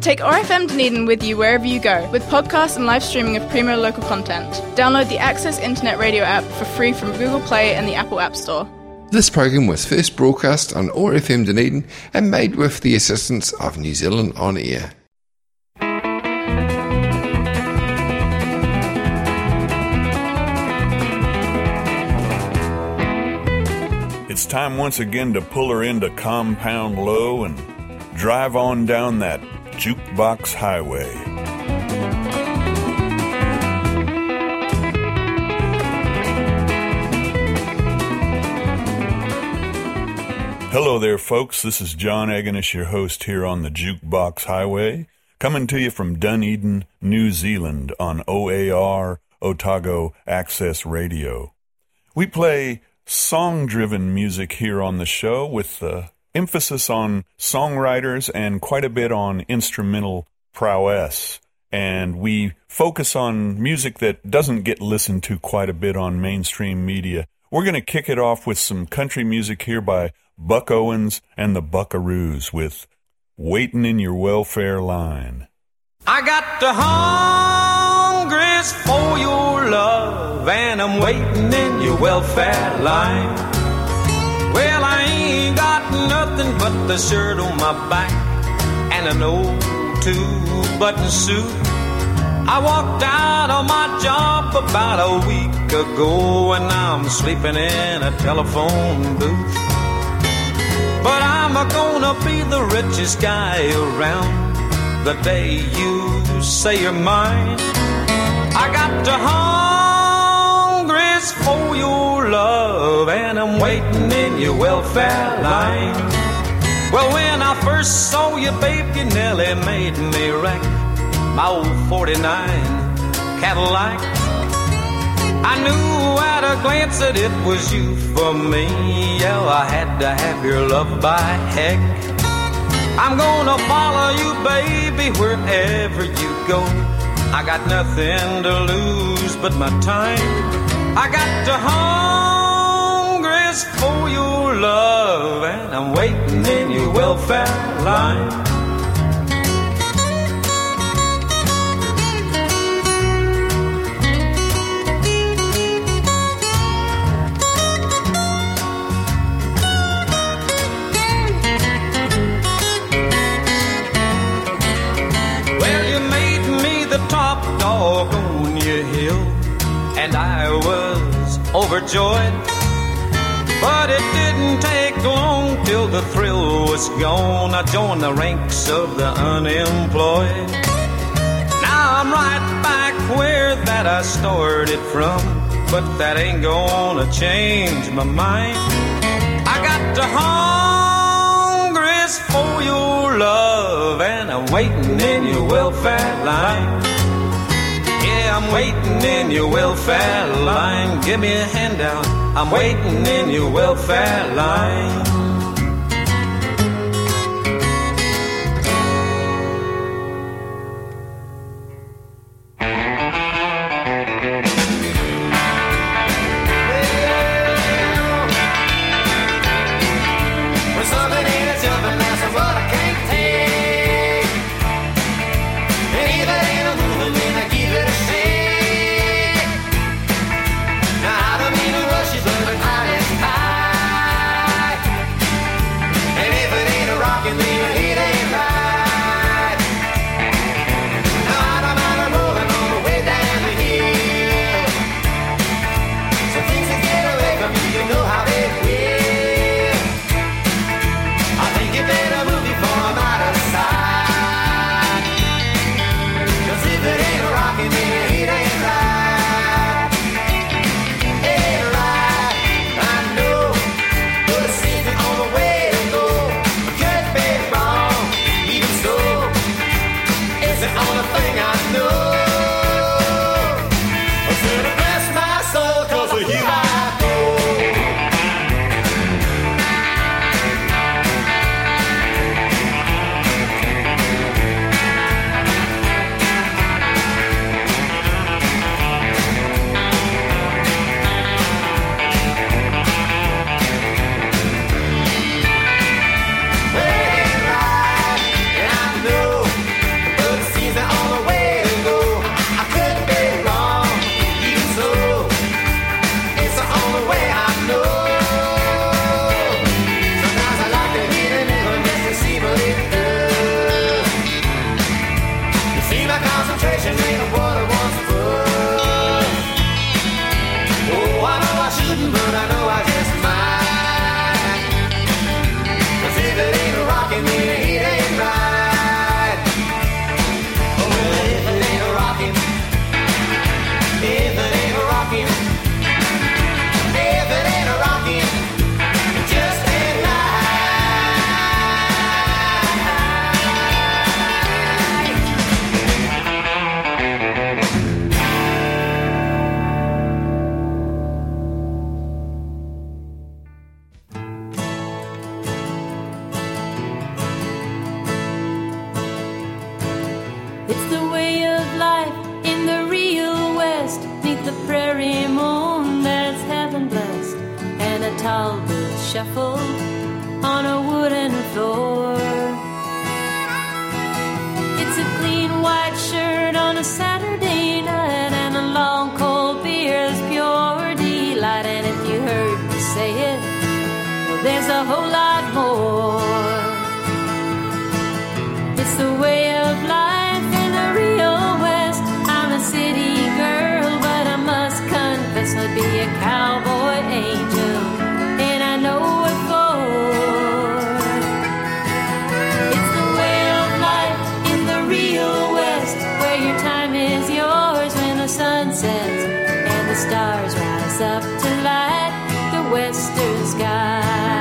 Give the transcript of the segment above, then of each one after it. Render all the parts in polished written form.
Take ORFM Dunedin with you wherever you go, with podcasts and live streaming of premier local content. Download the Access Internet Radio app for free from Google Play and the Apple App Store. This program was first broadcast on ORFM Dunedin and made with the assistance of New Zealand On Air. It's time once again to pull her into Compound Low and drive on down that jukebox highway. Hello there, folks. This is John Agonish, your host here on the Jukebox Highway, coming to you from Dunedin, New Zealand on OAR, Otago Access Radio. We play song-driven music here on the show with emphasis on songwriters and quite a bit on instrumental prowess. And we focus on music that doesn't get listened to quite a bit on mainstream media. We're going to kick it off with some country music here by Buck Owens and the Buckaroos with Waitin' in Your Welfare Line. I got the hungers for your love, and I'm waiting in your welfare line. Well, I ain't got nothing but the shirt on my back and an old two-button suit. I walked out on my job about a week ago, and I'm sleeping in a telephone booth. But I'm gonna be the richest guy around the day you say you're mine. I got the hungers for your love, and I'm waiting in your welfare line. Well, when I first saw you, babe, you nearly made me wreck my old 49 Cadillac. I knew at a glance that it was you for me. Yeah, I had to have your love by heck. I'm gonna follow you, baby, wherever you go. I got nothing to lose but my time. I got the hungers for your love, and I'm waiting in your welfare line. Top dog on your hill, and I was overjoyed. But it didn't take long till the thrill was gone. I joined the ranks of the unemployed. Now I'm right back where that I started from, but that ain't gonna change my mind. I got the hungers for your love, and I'm waiting in your welfare line. Yeah, I'm waiting in your welfare line. Give me a handout. I'm waiting in your welfare line. tall boots shuffle on a wooden floor. It's a clean white shirt on a Saturday night and a long cold beer is pure delight. And if you heard me say it, well, there's a whole lot more. It's the way of life in the Rio West. I'm a city girl, but I must confess I'd be a cowboy angel, and I know what for. It's the way of life in the Rio West, where your time is yours when the sun sets and the stars rise up to light the western sky.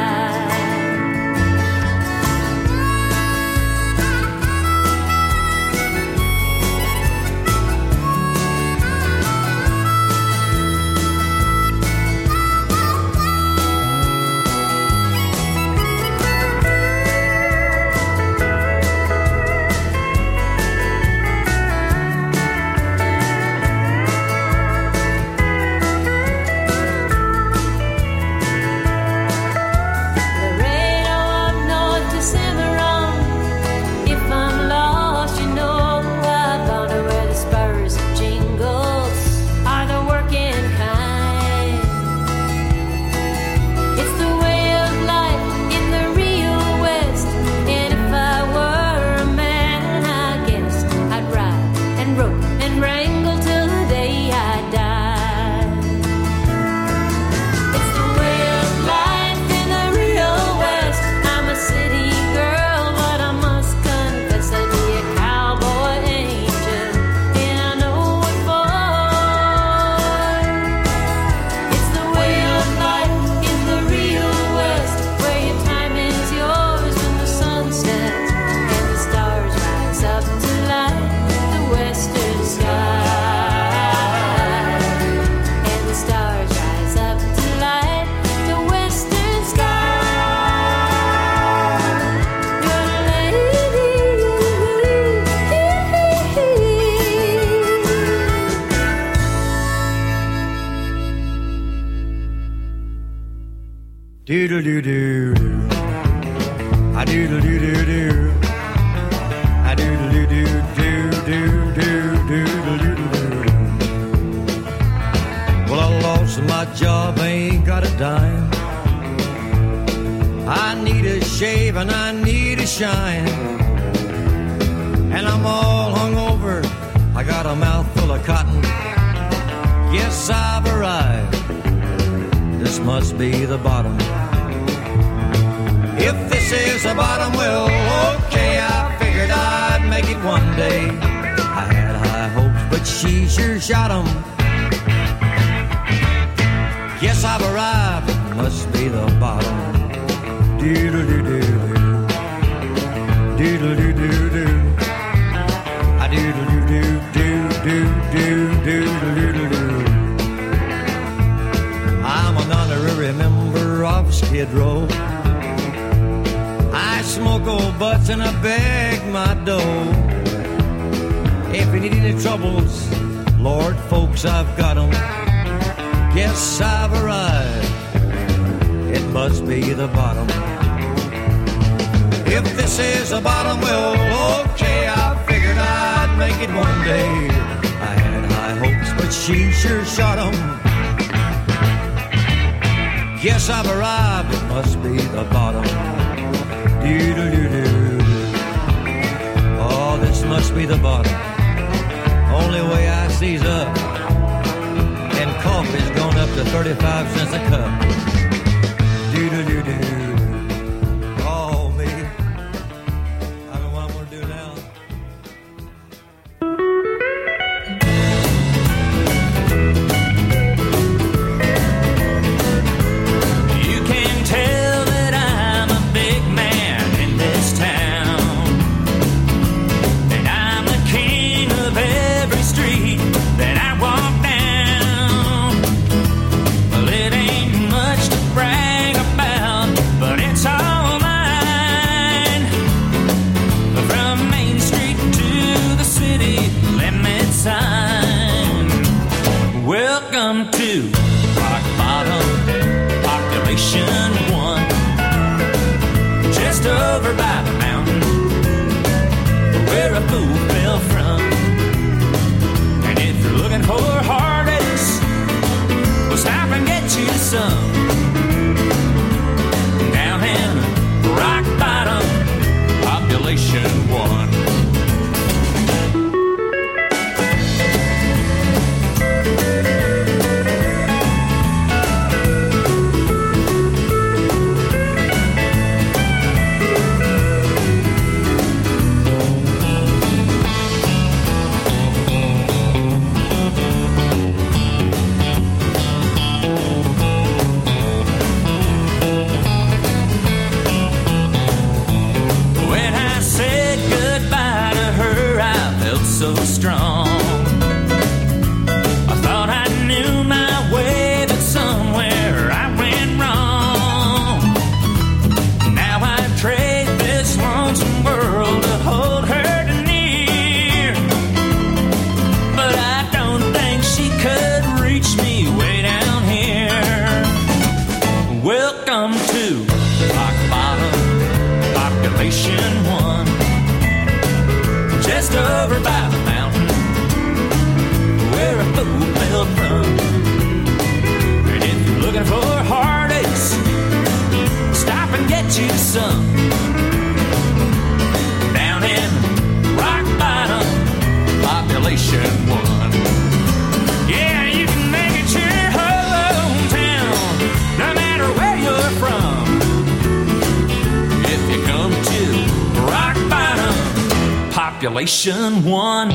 Doodle-doo-doo-doo. I doodle-doo-doo-doo. I doodle-doo-doo-doo-doo-doo-doo-doo-doo. Well, I lost my job, ain't got a dime. I need a shave and I need a shine. And I'm all hungover, I got a mouthful of cotton. Yes, I've arrived. This must be the bottom. If this is the bottom, well, okay, I figured I'd make it one day. I had high hopes, but she sure shot 'em. Yes, I've arrived, it must be the bottom. Doodle-doo-doo-doo. Doodle-doo-doo-doo. I doodle-doo-doo-doo-doo-doo-doo-doo-doo. I'm an honorary member of Skid Row. I smoke old butts and I beg my dough. If you need any troubles, Lord, folks, I've got 'em. Guess I've arrived. It must be the bottom. If this is the bottom, well, okay, I figured I'd make it one day. I had high hopes, but she sure shot 'em. Guess I've arrived, it must be the bottom. Doodle-doo-doo. Oh, this must be the bottom. Only way I see's up. And coffee's gone up to 35 cents a cup. Doodle-doo-doo. Oh, me. I don't know what I'm gonna do now. But where a fool fell from. And if you're looking for heartaches, well, stop and get you some. Down in rock bottom, population 1. So strong, I thought I knew my way, but somewhere I went wrong. Now I trade this lonesome world to hold her near, but I don't think she could reach me way down here. Welcome to rock bottom, population 1. Just over by the mountain where a fool fell from. And if you're looking for heartaches, stop and get you some. Down in rock bottom, population 1. Yeah, you can make it your hometown, no matter where you're from. If you come to rock bottom, population 1.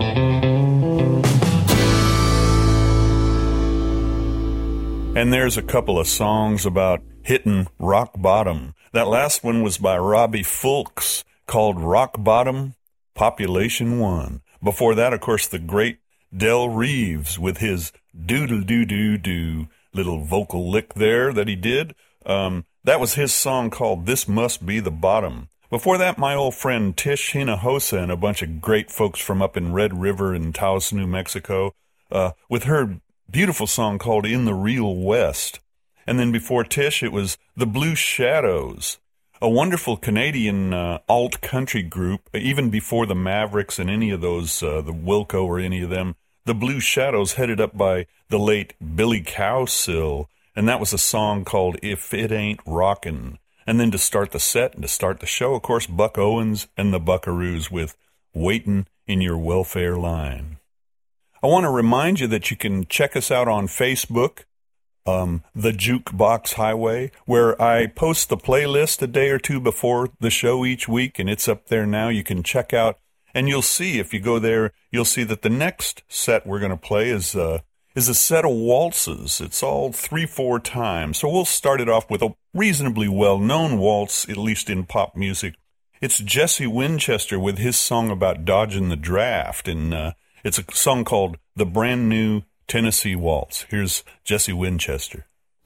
And there's a couple of songs about hitting rock bottom. That last one was by Robbie Fulks, called Rock Bottom, Population 1. Before that, of course, the great Del Reeves with his doodle-doo-doo-doo little vocal lick there that he did. That was his song called This Must Be the Bottom. Before that, my old friend Tish Hinojosa and a bunch of great folks from up in Red River in Taos, New Mexico, with her beautiful song called In the Real West. And then before Tish, it was The Blue Shadows, a wonderful Canadian alt-country group, even before the Mavericks and any of those, the Wilco or any of them. The Blue Shadows, headed up by the late Billy Cowsill, and that was a song called If It Ain't Rockin'. And then to start the set and to start the show, of course, Buck Owens and the Buckaroos with Waitin' in Your Welfare Line. I want to remind you that you can check us out on Facebook, The Jukebox Highway, where I post the playlist a day or two before the show each week, and it's up there now. You can check out, and you'll see, if you go there, you'll see that the next set we're going to play is a set of waltzes. It's all 3/4 time. So we'll start it off with a reasonably well-known waltz, at least in pop music. It's Jesse Winchester with his song about dodging the draft, and it's a song called The Brand New Tennessee Waltz. Here's Jesse Winchester.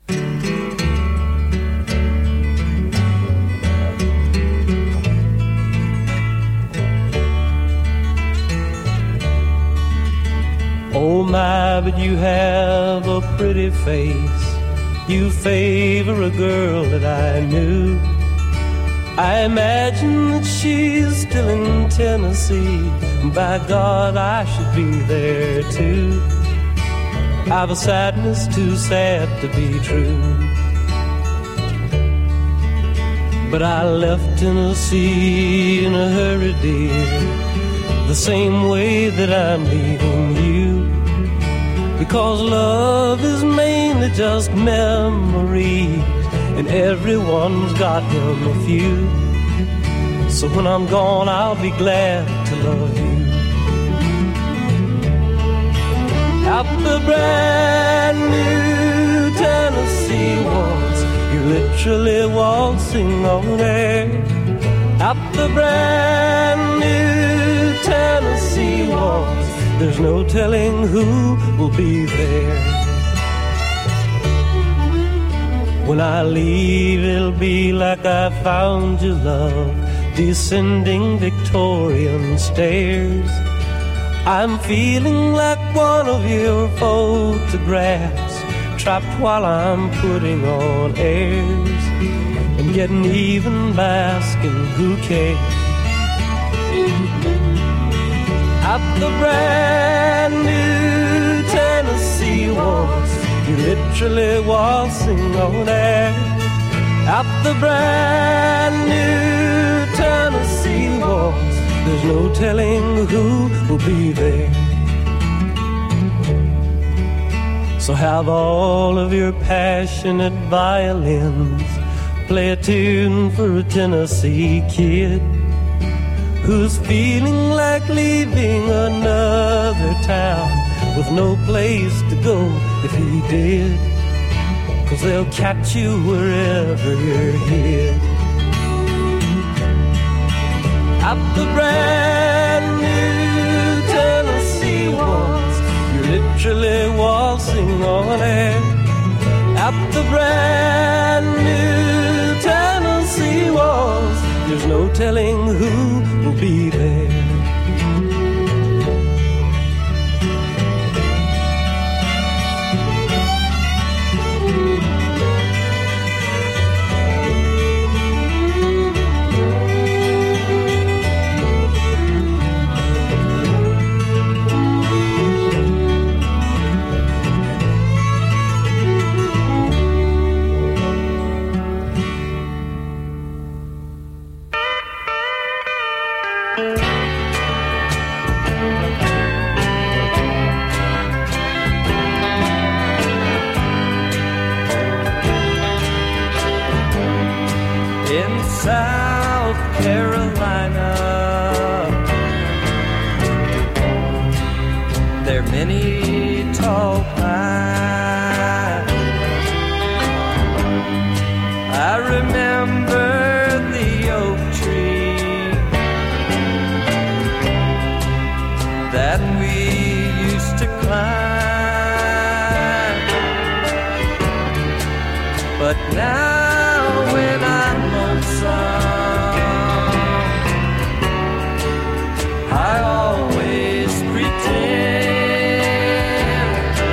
Oh my, but you have a pretty face. You favor a girl that I knew. I imagine that she's still in Tennessee. By God, I should be there too. I've a sadness too sad to be true. But I left Tennessee in a hurry, dear, the same way that I'm leaving you. Because love is mainly just memories, and everyone's got them a few. So when I'm gone, I'll be glad to love you. Out the brand new Tennessee waltz, you're literally waltzing on air. Out the brand new Tennessee waltz, there's no telling who will be there. When I leave, it'll be like I found your love, descending Victorian stairs. I'm feeling like one of your photographs, trapped while I'm putting on airs, and getting even by asking who cares. Up the brand new Tennessee waltz, you're literally waltzing on air. Up the brand new Tennessee waltz, there's no telling who will be there. So have all of your passionate violins play a tune for a Tennessee kid who's feeling like leaving another town with no place to go if he did, 'cause they'll catch you wherever you're hid. Up the brand new Tennessee waltz, you're literally waltzing on air. Up the brand new Tennessee waltz, there's no telling who will be there. South Carolina, there are many tall pines. I remember the oak tree that we used to climb, but now when I'm I always pretend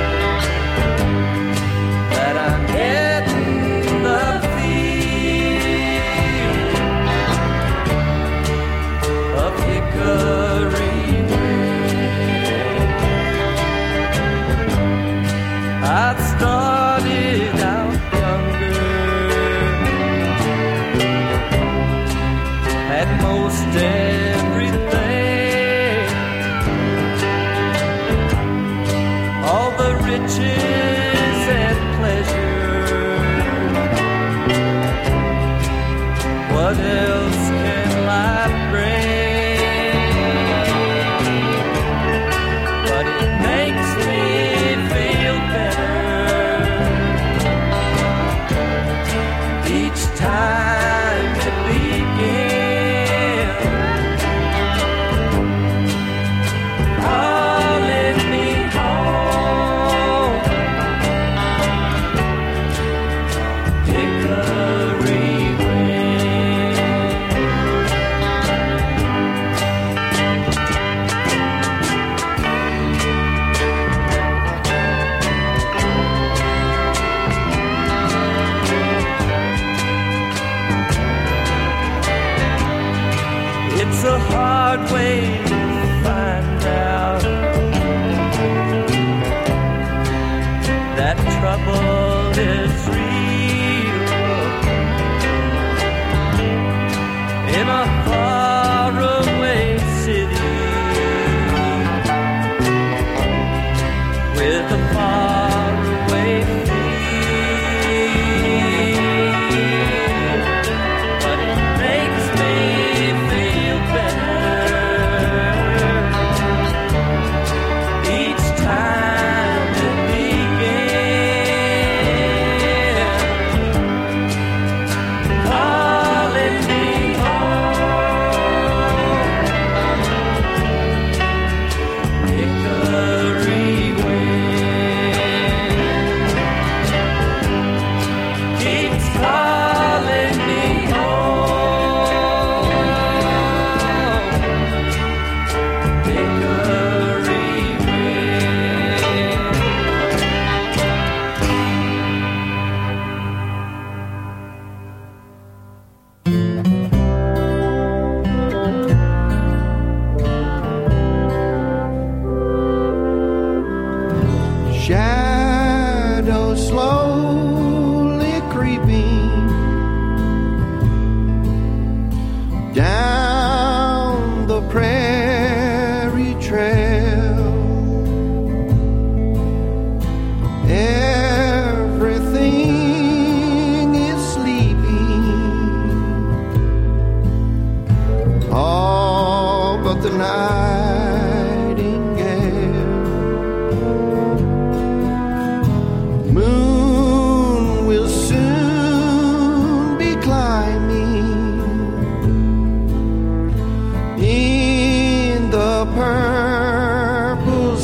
that I'm getting the feel of hickory wind. I'd started out younger, had most everything, all the riches and pleasure. What else can life bring? But it makes me feel better each time it begins, calling me home. Hickory It's a hard way to find out that trouble is real in a faraway city with a faraway feel, but it makes me feel better each time it begins.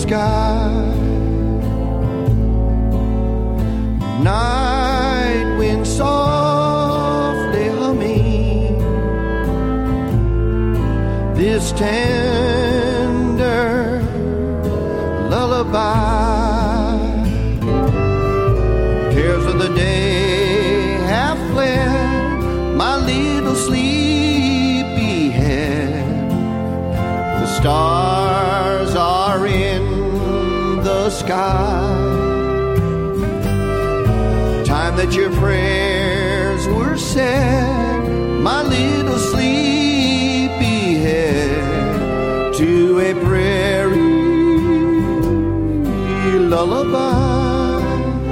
sky. Night wind softly humming this tender lullaby. Cares of the day have fled, my little sleepy head. The stars are in the sky. Time that your prayers were said, my little sleepy head, to a prairie lullaby.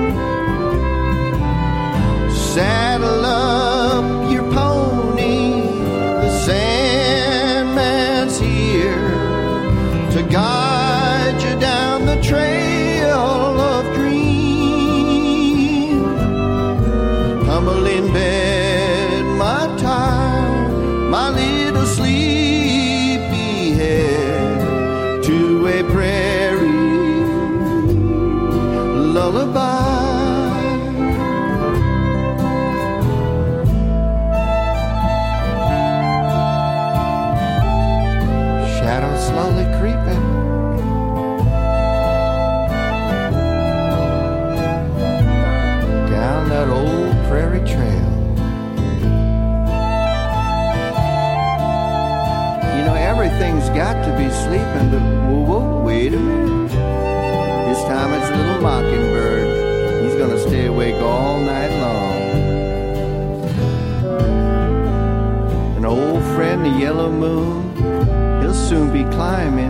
Saddle up your pony, the Sandman's here to guide you down the trail of dreams. Humble in bed, my tired, my little sleepy head, to a prairie lullaby. Shadows slowly creeping, down that old prairie trail. You know, everything's got to be sleeping, but whoa, wait a minute. This time it's little Mockingbird. He's gonna stay awake all night long. An old friend, the yellow moon, he'll soon be climbing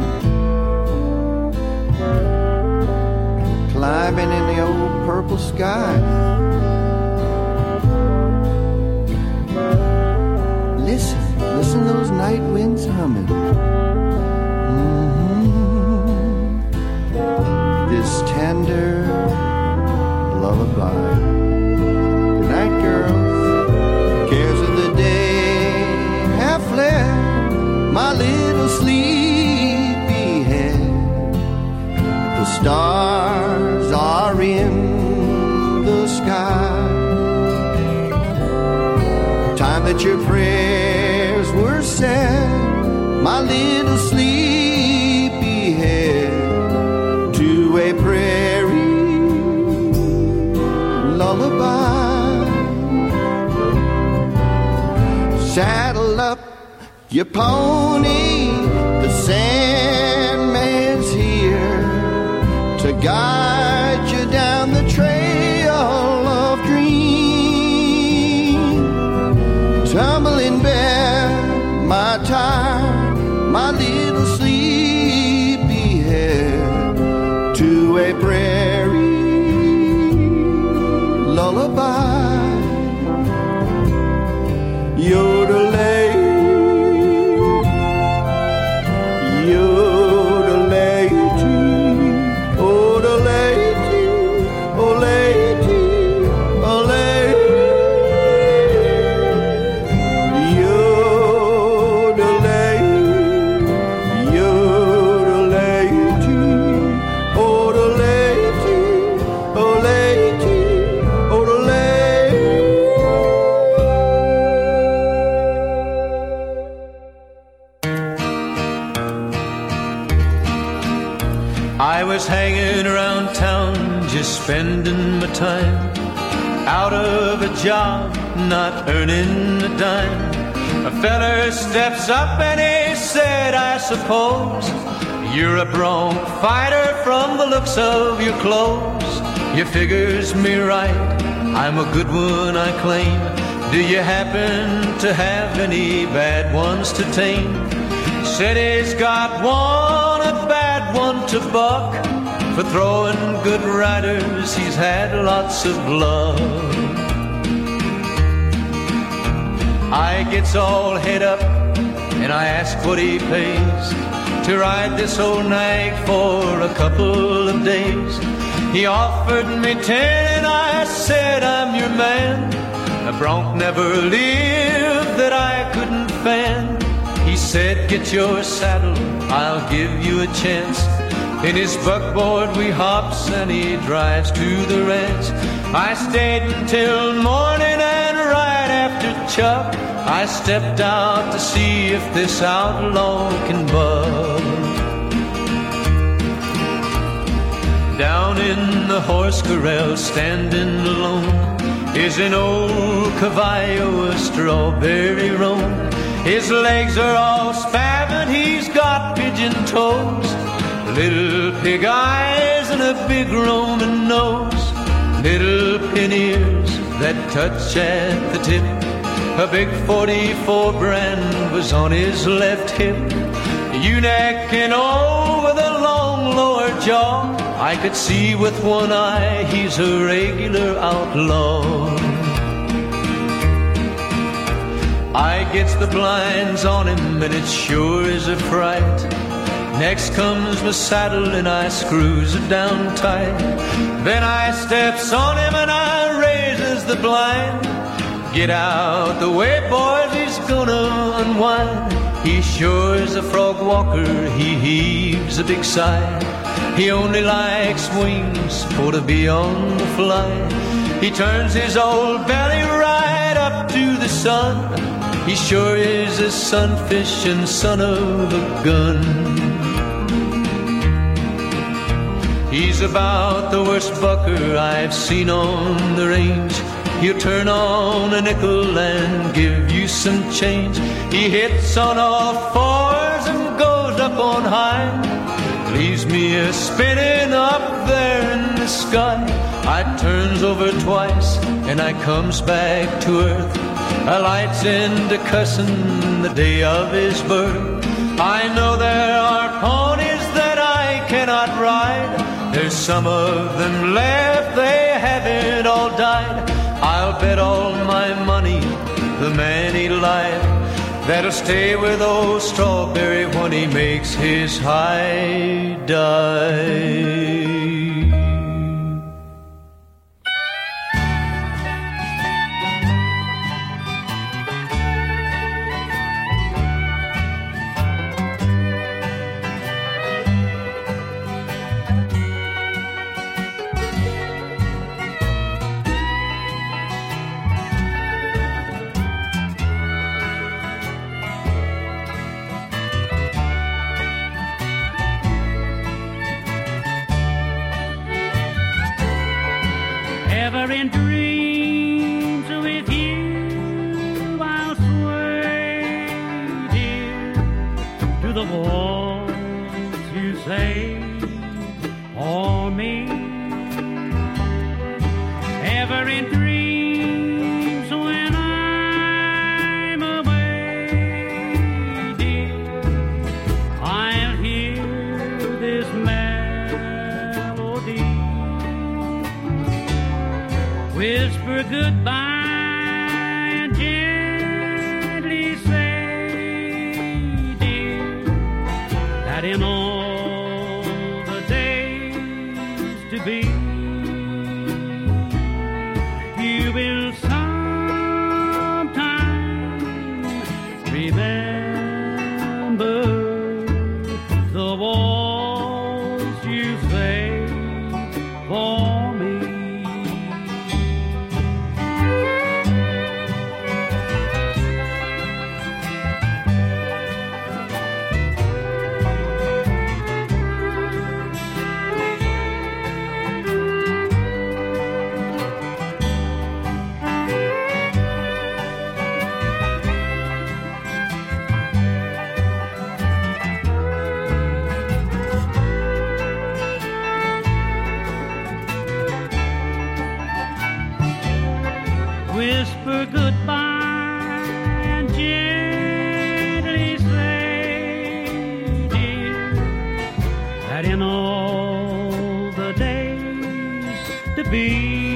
in the old purple sky. Listen those night winds humming. This tender lullaby. Good night, girls. Cares of the day have fled, my little sleepy head. The stars are in the sky. Time that your prayers were said, my little sleepy head, to a prairie lullaby. Saddle up your pony, the Sandman's here to guide you down the trail of dreams. Tumble in bed, my tired, my little sleepy head, to a prairie lullaby. Yodelay, I was hanging around town, just spending my time, out of a job, not earning a dime. A feller steps up and he said, I suppose you're a bronc fighter from the looks of your clothes. You figures me right, I'm a good one, I claim. Do you happen to have any bad ones to tame? Said he's got one, a bad one to buck. For throwing good riders, he's had lots of luck. I gets all head up and I ask what he pays to ride this old nag for a couple of days. He offered me 10 and I said, I'm your man. A bronc never lived that I couldn't fan. He said, get your saddle, I'll give you a chance In his buckboard we hops and he drives to the ranch. I stayed until morning and right after Chuck I stepped out to see if this outlaw can buck. Down in the horse corral standing alone is an old caballo, a strawberry roan. His legs are all spavined, he's got pigeon toes, little pig eyes and a big Roman nose, little pin ears that touch at the tip. A big 44 brand was on his left hip. Ewe-neck and all with a long lower jaw. I could see with one eye he's a regular outlaw. I gets the blinds on him and it sure is a fright. Next comes my saddle and I screws it down tight. Then I steps on him and I raises the blind. Get out the way, boys, he's gonna unwind. He sure is a frog walker, he heaves a big sigh. He only likes wings for to be on the fly. He turns his old belly right up to the sun. He sure is a sunfish and son of a gun. He's about the worst bucker I've seen on the range. He'll turn on a nickel and give you some change. He hits on all fours and goes up on high. Leaves me a spinning up there in the sky. I turns over twice and I comes back to earth. I lights into cussin' the day of his birth. I know there are ponies that I cannot ride. There's some of them left, they haven't all died. I'll bet all my money the man he lied that'll stay with old Strawberry when he makes his high dive. Ever in dreams with you, I'll sway, dear, to the walls you say for me. Ever in dreams when I'm away, dear, I'll hear this melody. Whisper goodbye and gently say, dear, that in all the days to be, you will sometime remember the walls you say for me. Whisper goodbye and gently say, dear, that in all the days to be,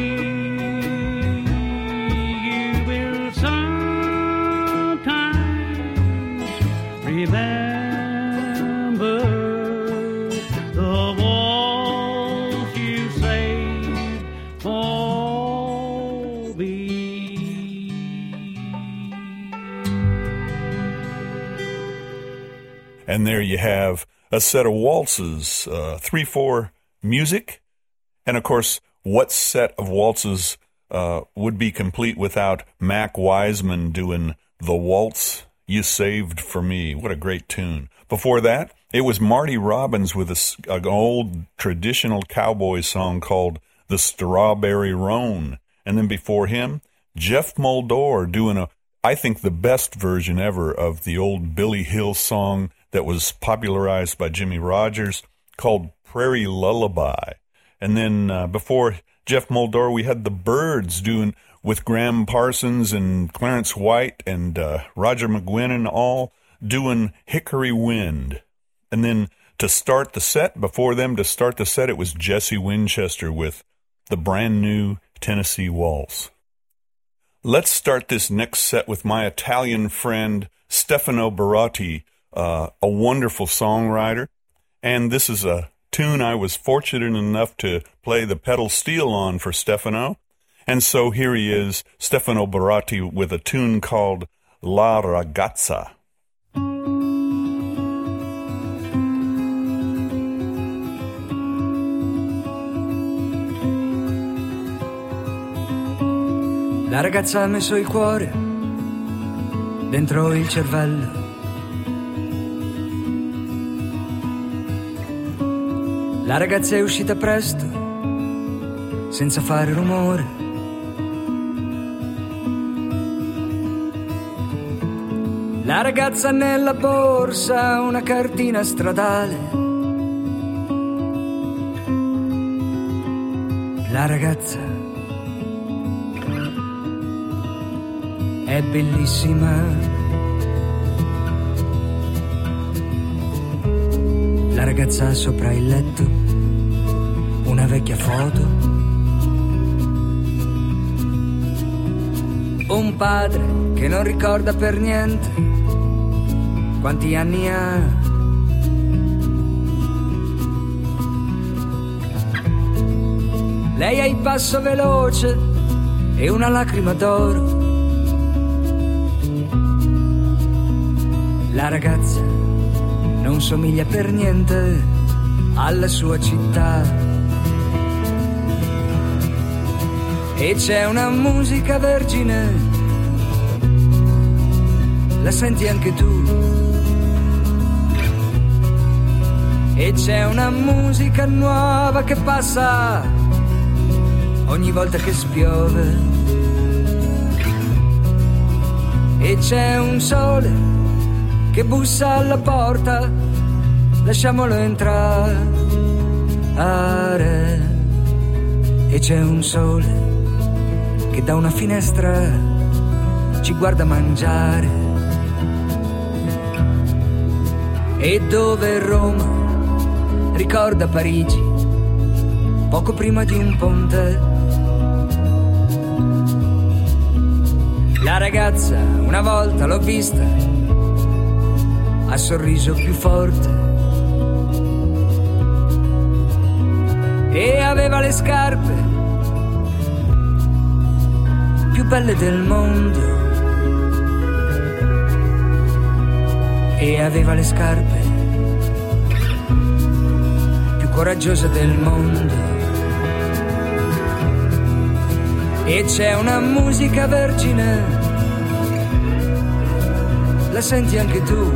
you will sometimes remember the walls you saved for me. And there you have a set of waltzes, 3/4 music. And of course, what set of waltzes would be complete without Mac Wiseman doing The Waltz You Saved for Me? What a great tune. Before that, it was Marty Robbins with an old traditional cowboy song called The Strawberry Roan. And then before him, Jeff Muldaur doing I think the best version ever of the old Billy Hill song that was popularized by Jimmy Rogers called Prairie Lullaby. And then before Jeff Muldaur, we had the Byrds doing with Graham Parsons and Clarence White and Roger McGuinn all doing Hickory Wind. And then to start the set, it was Jesse Winchester with the brand new Tennessee Waltz. Let's start this next set with my Italian friend Stefano Barotti, a wonderful songwriter. And this is a tune I was fortunate enough to play the pedal steel on for Stefano. And so here he is, Stefano Barotti, with a tune called La Ragazza. La ragazza ha messo il cuore dentro il cervello. La ragazza è uscita presto, senza fare rumore. La ragazza ha nella borsa una cartina stradale. La ragazza è bellissima. La ragazza ha sopra il letto una vecchia foto. Un padre che non ricorda per niente quanti anni ha. Lei ha il passo veloce e una lacrima d'oro. La ragazza non somiglia per niente alla sua città. E c'è una musica vergine, la senti anche tu. E c'è una musica nuova che passa ogni volta che spiove. E c'è un sole che bussa alla porta, lasciamolo entrare. E c'è un sole che da una finestra ci guarda mangiare. E dove Roma ricorda Parigi, poco prima di un ponte. La ragazza una volta l'ho vista, ha sorriso più forte e aveva le scarpe più belle del mondo. E aveva le scarpe più coraggiose del mondo. E c'è una musica vergine, la senti anche tu.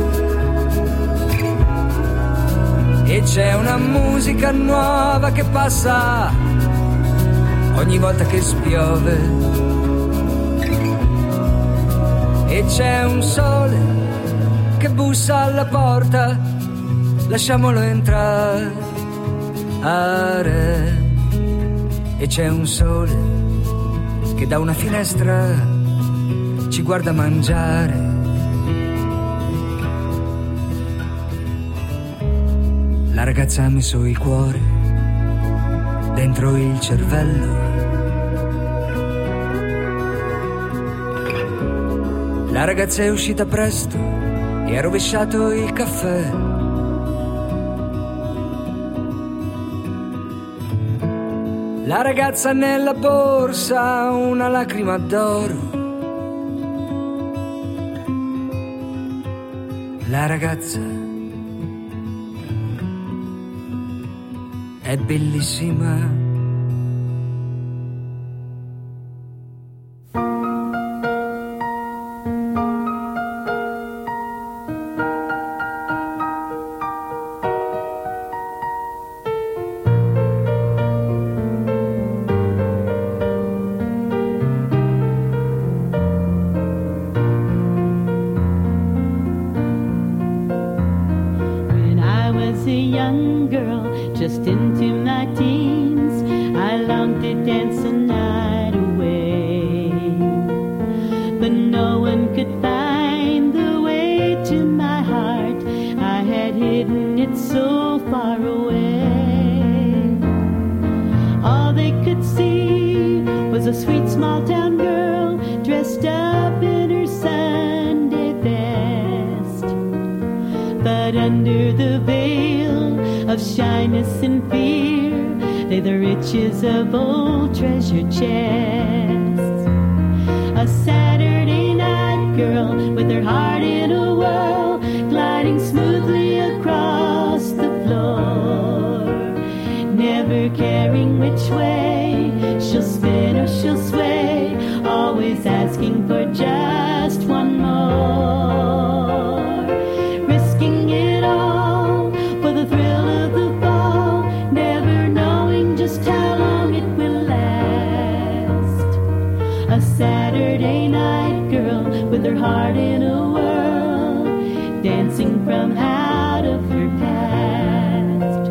E c'è una musica nuova che passa ogni volta che spiove. E c'è un sole che bussa alla porta, lasciamolo entrare. E c'è un sole che da una finestra ci guarda mangiare. La ragazza ha messo il cuore dentro il cervello. La ragazza è uscita presto e ha rovesciato il caffè. La ragazza ha nella borsa una lacrima d'oro. La ragazza è bellissima. Just into my teens, I longed to dance the night away, but no one could find the way to my heart. I had hidden it so far away. All they could see was a sweet small town girl dressed up in her Sunday best, but under the veil of shyness and fear lay the riches of old treasure chests. A Saturday night girl with her heart in a whirl, gliding smoothly across the floor, never caring which way she'll spin or she'll sway, always asking for just one more, risking it all for the thrill of the fall, never knowing just how long it will last. A Saturday night girl with her heart in a whirl, dancing from out of her past.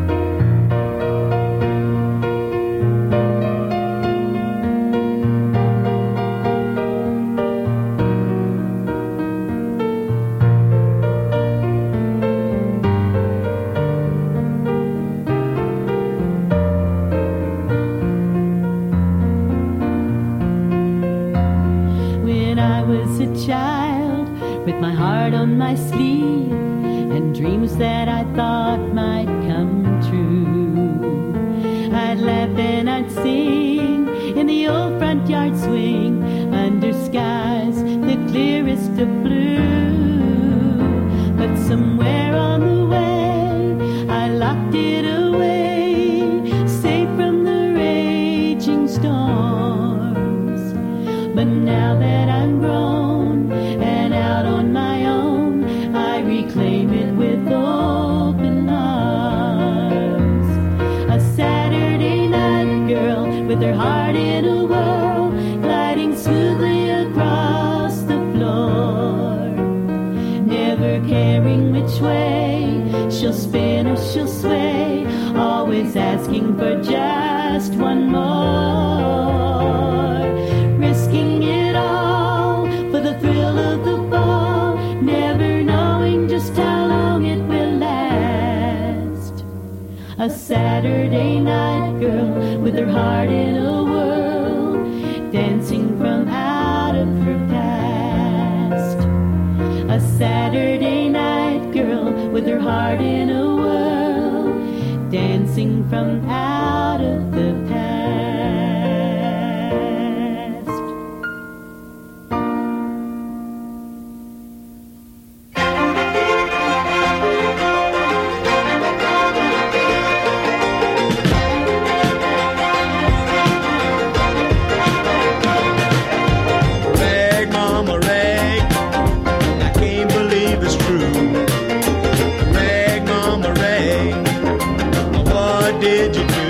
Child, with my heart on my sleeve and dreams that I thought might come true, I'd laugh and I'd sing in the old front yard swing under skies the clearest of blue. But somewhere on the way I locked it away, safe from the raging storms. But now that I'm grown and out on my own, I reclaim it with open arms. A Saturday night girl with her heart in a whirl, gliding smoothly across the floor, never caring which way she'll spin or she'll sway, always asking for just one more, risking it all for the thrill of the fall, never knowing just how long it will last. A Saturday night girl with her heart in a whirl, dancing from out of her past. A Saturday night girl with her heart in a whirl, dancing from out of the past. Did you do?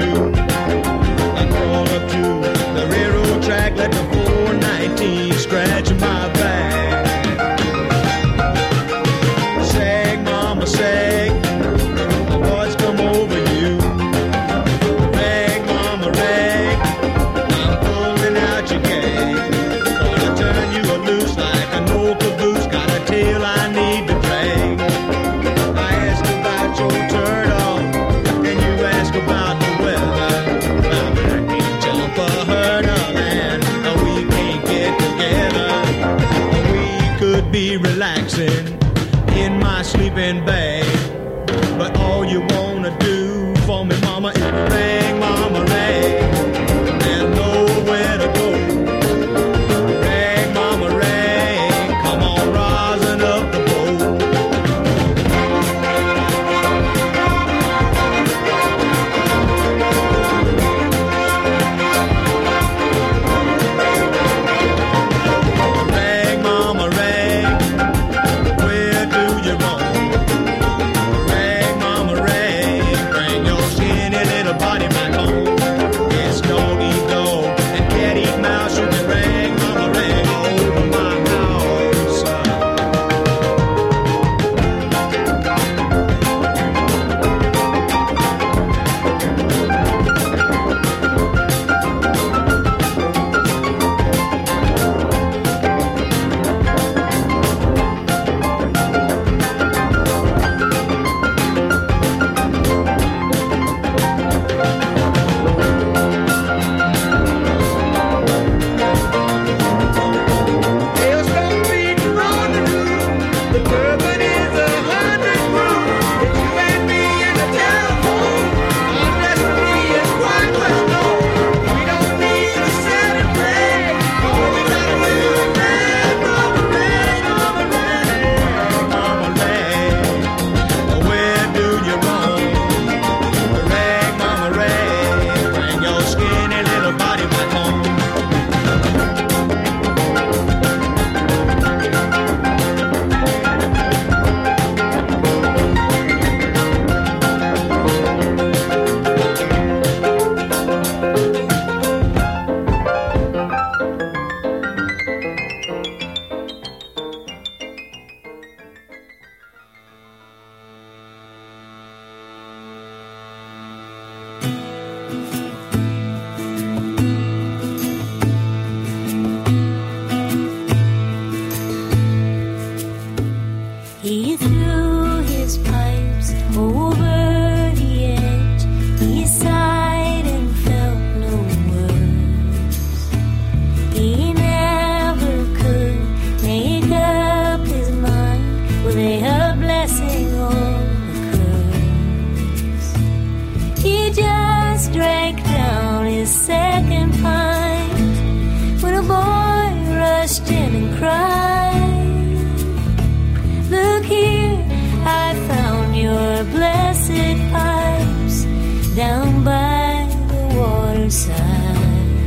pitched in and cried. Look here, I found your blessed pipes down by the waterside.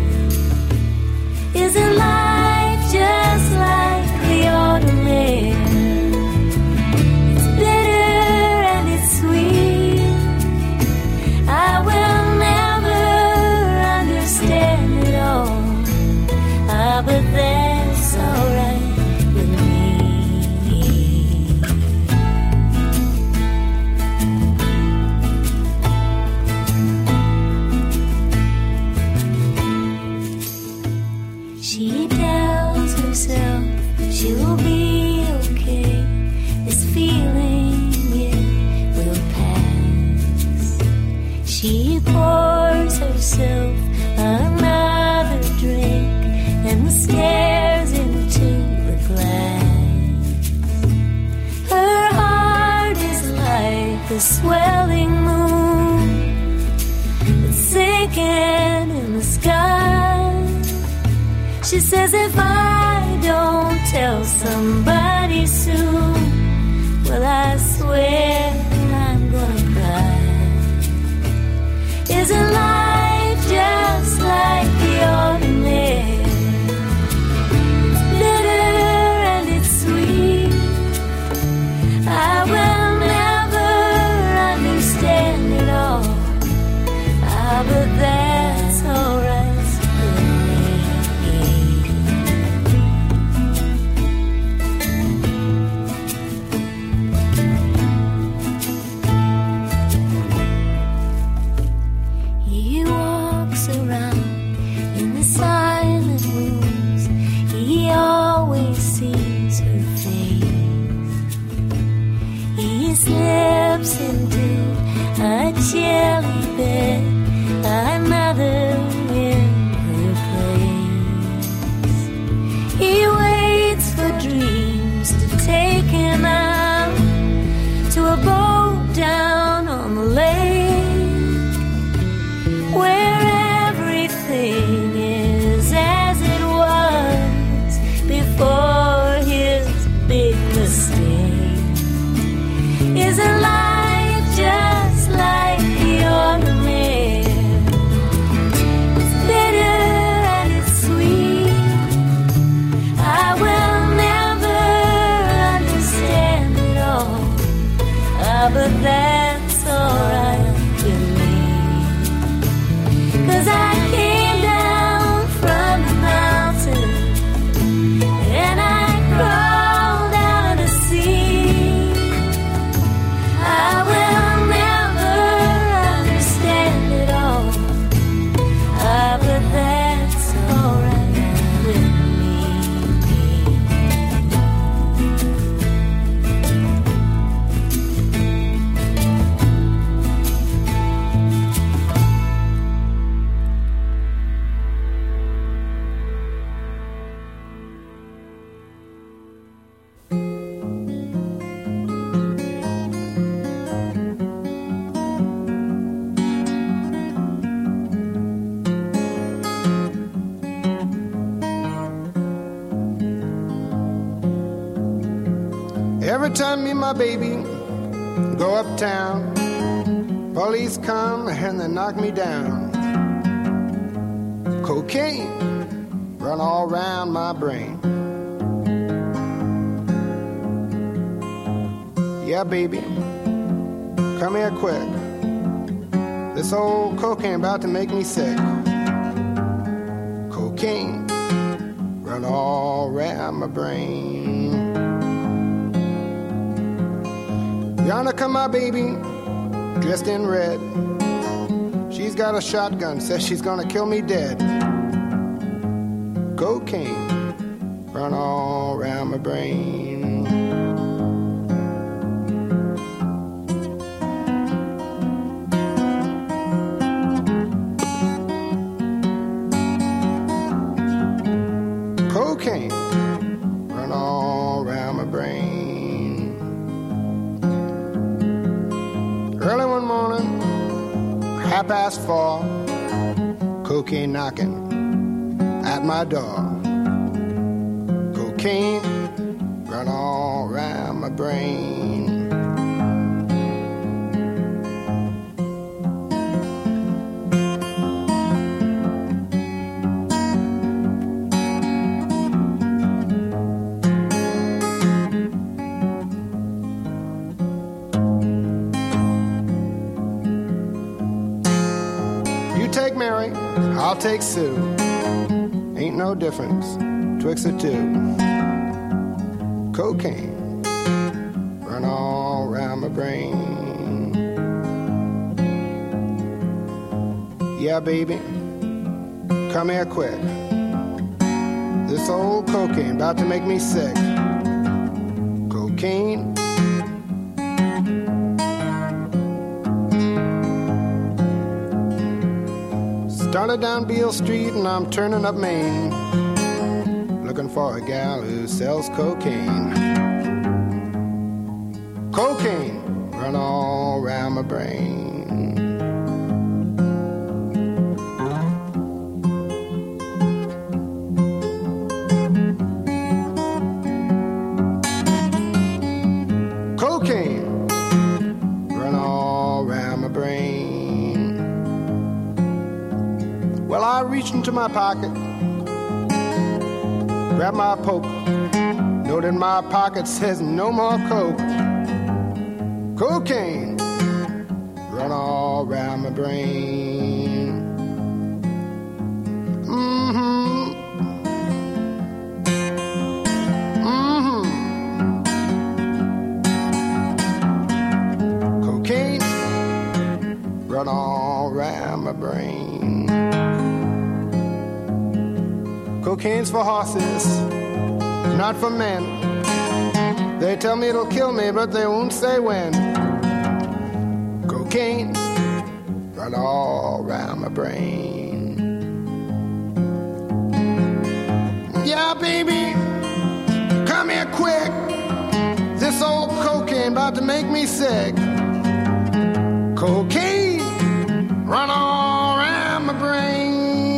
Isn't life just like the autumn air? It's bitter and it's sweet. I will never understand it all, but that's alright with me. She tells herself she'll be okay. This feeling, it will pass. She pours herself another drink and stares into the glass. Her heart is like the swelling moon that's sinking in the sky. She says if I don't tell somebody soon, well, I swear I'm gonna cry. Isn't life just like the autumn air? It's bitter and it's sweet. I will never understand it all, but that's alright. Slips into a jelly bed, another in her place. He waits for dreams to take him out to a boat down on the lake, where everything is as it was before his big mistake. Isn't life just like the autumn air? It's bitter and it's sweet. I will never understand it all, but that's alright with me. 'Cause I came down from the mountain and I crawled out of the sea. I will never understand it all, but that's alright with me. Every time me and my baby go uptown, police come and they knock me down. Cocaine run all around my brain. Yeah, baby, come here quick. This old cocaine about to make me sick. Cocaine run all around my brain. Yonder come my baby, dressed in red. She's got a shotgun, says she's gonna kill me dead. Cocaine run all around my brain. Cocaine run all around my brain. Early one morning, 4:30, cocaine knocking at my door. Cocaine run all around my brain. You take Mary, I'll take Sue. Ain't no difference twixt the two. Cocaine run all around my brain. Yeah, baby, come here quick. This old cocaine about to make me sick. Cocaine. Started down Beale Street and I'm turning up Main, looking for a gal who sells cocaine. Cocaine run all around my brain. Cocaine run all around my brain. Well, I reached into my pocket, grab my poke. Note in my pocket says no more coke. Cocaine run all around my brain. Mm-hmm. Mm-hmm. Cocaine run all around my brain. Cocaine's for horses, not for men. They tell me it'll kill me, but they won't say when. Cocaine run all around my brain. Yeah, baby, come here quick. This old cocaine about to make me sick. Cocaine run all around my brain.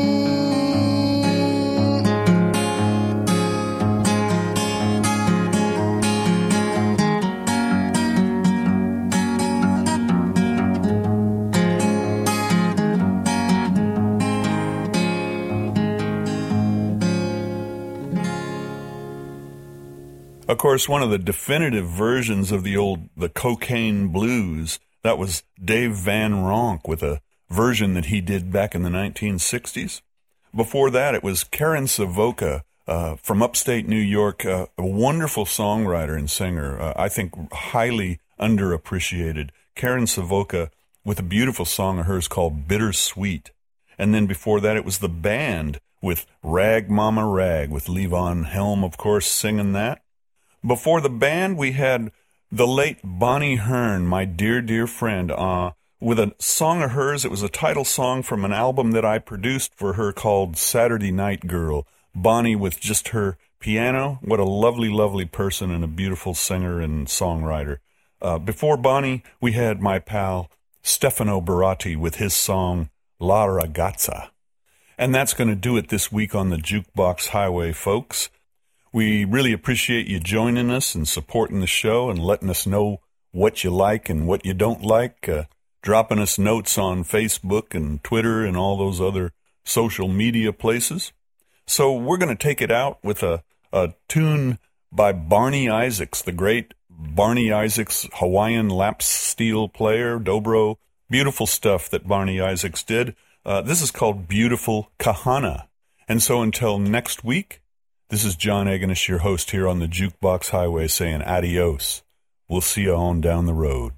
Of course, one of the definitive versions of the Cocaine Blues, that was Dave Van Ronk with a version that he did back in the 1960s. Before that, it was Karen Savoca from upstate New York, a wonderful songwriter and singer, I think highly underappreciated. Karen Savoca with a beautiful song of hers called Bittersweet. And then before that, it was the band with Rag Mama Rag, with Levon Helm, of course, singing that. Before the band, we had the late Bonnie Hearn, my dear, dear friend, with a song of hers. It was a title song from an album that I produced for her called Saturday Night Girl. Bonnie with just her piano. What a lovely, lovely person and a beautiful singer and songwriter. Before Bonnie, we had my pal Stefano Baratti with his song La Ragazza. And that's going to do it this week on the Jukebox Highway, folks. We really appreciate you joining us and supporting the show and letting us know what you like and what you don't like, dropping us notes on Facebook and Twitter and all those other social media places. So we're going to take it out with a tune by Barney Isaacs, the great Barney Isaacs, Hawaiian lap steel player, dobro. Beautiful stuff that Barney Isaacs did. This is called Beautiful Kahana. And so until next week, this is John Agonish, your host here on the Jukebox Highway, saying adios. We'll see you on down the road.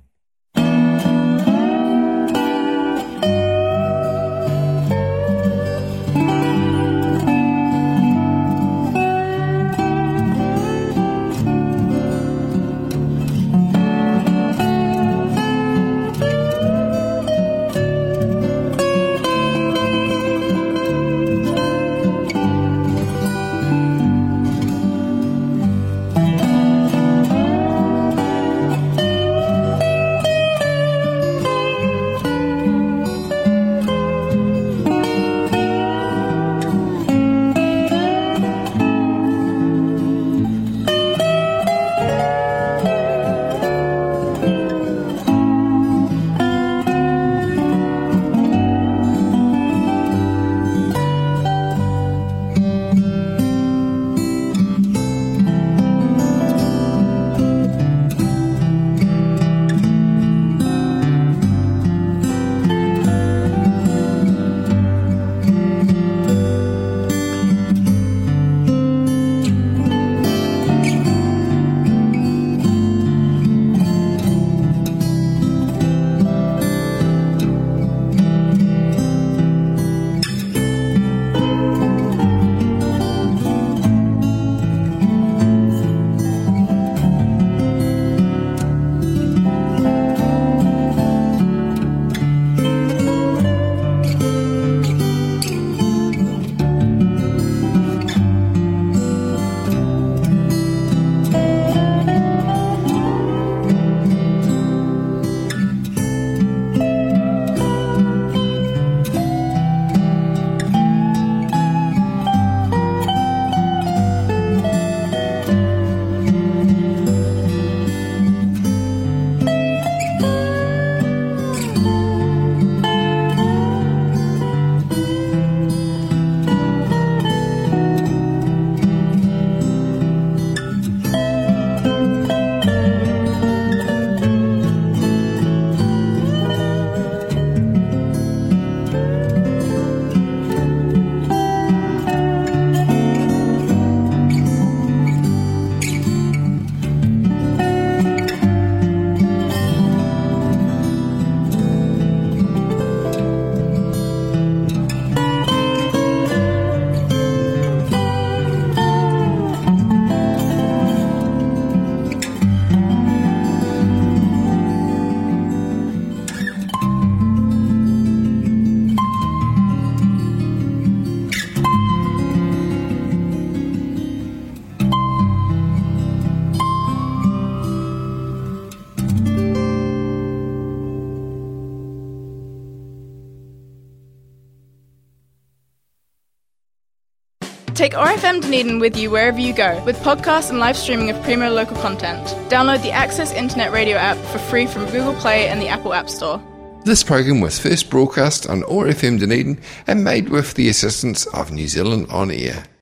Take ORFM Dunedin with you wherever you go with podcasts and live streaming of Primo local content. Download the Access Internet Radio app for free from Google Play and the Apple App Store. This program was first broadcast on ORFM Dunedin and made with the assistance of New Zealand On Air.